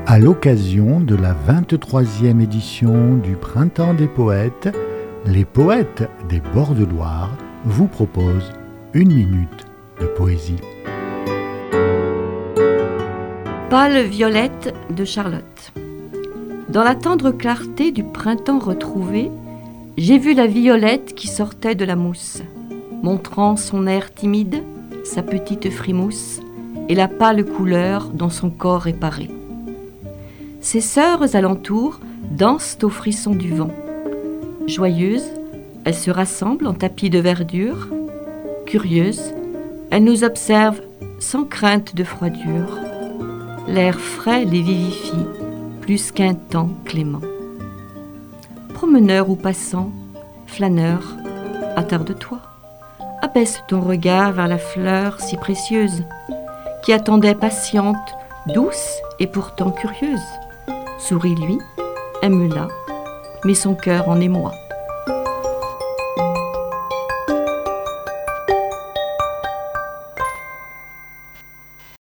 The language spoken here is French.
À l'occasion de la 23e édition du Printemps des poètes, les poètes des bords de Loire vous proposent une minute de poésie. Pâle violette de Charlotte. Dans la tendre clarté du printemps retrouvé, j'ai vu la violette qui sortait de la mousse, montrant son air timide, sa petite frimousse et la pâle couleur dont son corps est paré. Ses sœurs alentour dansent au frisson du vent. Joyeuses, elles se rassemblent en tapis de verdure. Curieuses, elles nous observent sans crainte de froidure. L'air frais les vivifie, plus qu'un temps clément. Promeneur ou passant, flâneur, attarde-toi. Abaisse ton regard vers la fleur si précieuse, qui attendait patiente, douce et pourtant curieuse. Souris-lui, aime-la, mais son cœur en émoi.